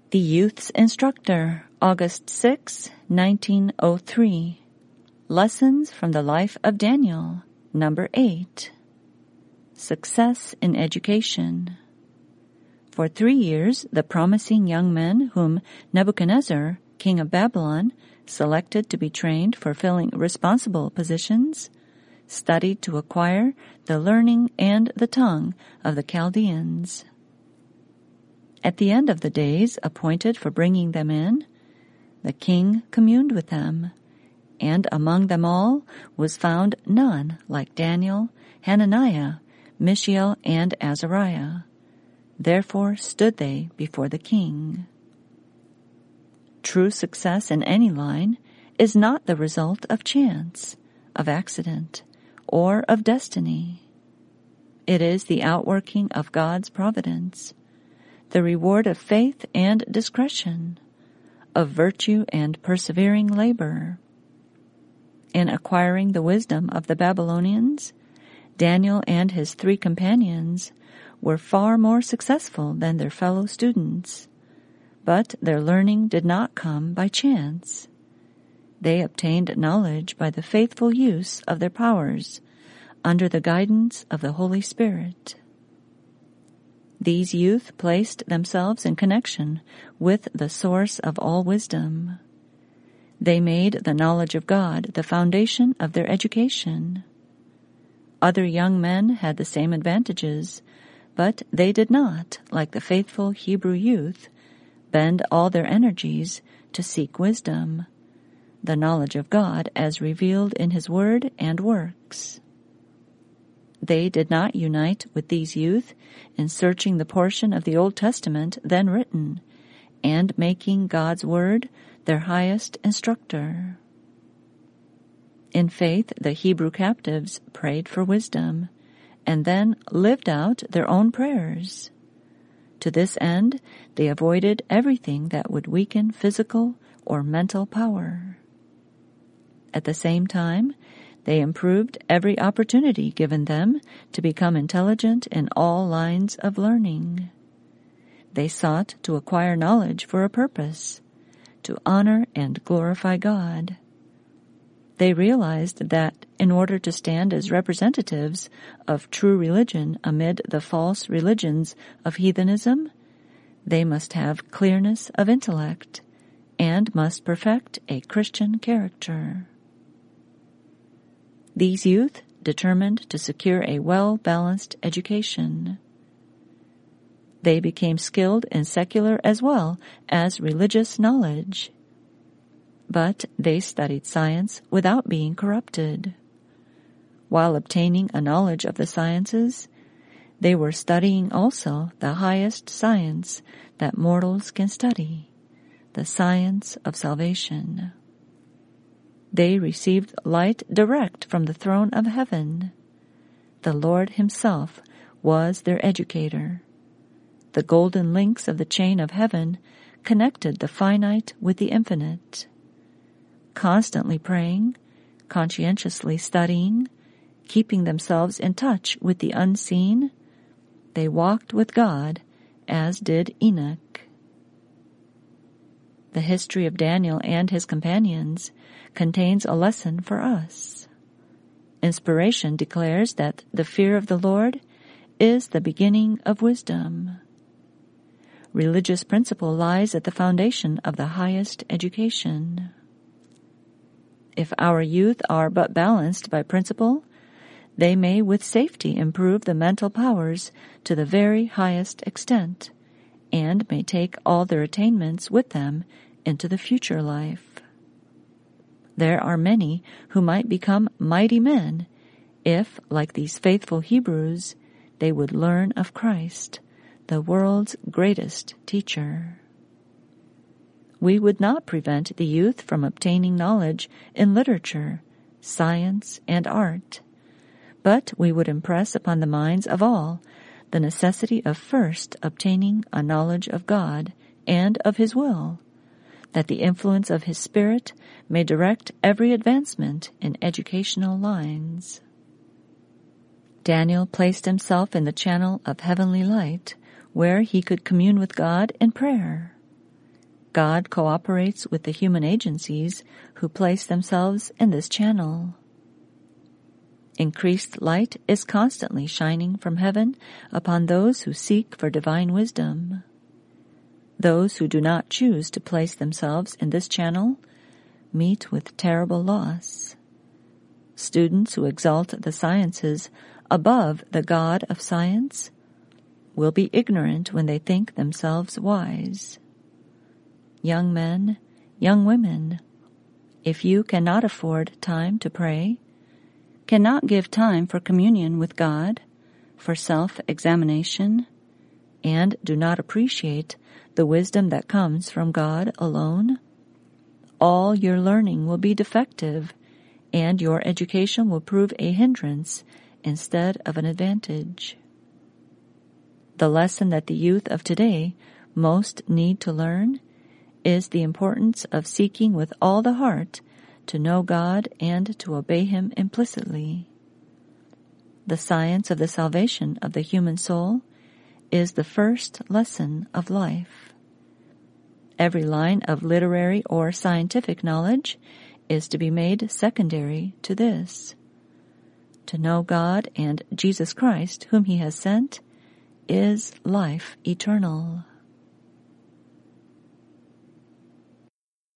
The Youth's Instructor, August 6, 1903. Lessons from the Life of Daniel, number 8. Success in Education. For 3 years, the promising young men whom Nebuchadnezzar, king of Babylon, selected to be trained for filling responsible positions, studied to acquire the learning and the tongue of the Chaldeans. At the end of the days appointed for bringing them in, the king communed with them, and among them all was found none like Daniel, Hananiah, Mishael, and Azariah. Therefore stood they before the king. True success in any line is not the result of chance, of accident, or of destiny. It is the outworking of God's providence, the reward of faith and discretion, of virtue and persevering labor. In acquiring the wisdom of the Babylonians, Daniel and his 3 companions were far more successful than their fellow students, but their learning did not come by chance. They obtained knowledge by the faithful use of their powers under the guidance of the Holy Spirit. These youth placed themselves in connection with the source of all wisdom. They made the knowledge of God the foundation of their education. Other young men had the same advantages, but they did not, like the faithful Hebrew youth, bend all their energies to seek wisdom, the knowledge of God as revealed in His Word and works. They did not unite with these youth in searching the portion of the Old Testament then written and making God's Word their highest instructor. In faith, the Hebrew captives prayed for wisdom and then lived out their own prayers. To this end, they avoided everything that would weaken physical or mental power. At the same time, they improved every opportunity given them to become intelligent in all lines of learning. They sought to acquire knowledge for a purpose, to honor and glorify God. They realized that in order to stand as representatives of true religion amid the false religions of heathenism, they must have clearness of intellect and must perfect a Christian character. These youth determined to secure a well-balanced education. They became skilled in secular as well as religious knowledge. But they studied science without being corrupted. While obtaining a knowledge of the sciences, they were studying also the highest science that mortals can study, the science of salvation. They received light direct from the throne of heaven. The Lord Himself was their educator. The golden links of the chain of heaven connected the finite with the infinite. Constantly praying, conscientiously studying, keeping themselves in touch with the unseen, they walked with God, as did Enoch. The history of Daniel and his companions contains a lesson for us. Inspiration declares that the fear of the Lord is the beginning of wisdom. Religious principle lies at the foundation of the highest education. If our youth are but balanced by principle, they may with safety improve the mental powers to the very highest extent, and may take all their attainments with them into the future life. There are many who might become mighty men if, like these faithful Hebrews, they would learn of Christ, the world's greatest teacher. We would not prevent the youth from obtaining knowledge in literature, science, and art, but we would impress upon the minds of all the necessity of first obtaining a knowledge of God and of His will, that the influence of His Spirit may direct every advancement in educational lines. Daniel placed himself in the channel of heavenly light, where he could commune with God in prayer. God cooperates with the human agencies who place themselves in this channel. Increased light is constantly shining from heaven upon those who seek for divine wisdom. Those who do not choose to place themselves in this channel meet with terrible loss. Students who exalt the sciences above the God of science will be ignorant when they think themselves wise. Young men, young women, if you cannot afford time to pray, cannot give time for communion with God, for self-examination, and do not appreciate the wisdom that comes from God alone, all your learning will be defective, and your education will prove a hindrance instead of an advantage. The lesson that the youth of today most need to learn is the importance of seeking with all the heart to know God and to obey Him implicitly. The science of the salvation of the human soul is the first lesson of life. Every line of literary or scientific knowledge is to be made secondary to this. To know God and Jesus Christ, whom He has sent, is life eternal.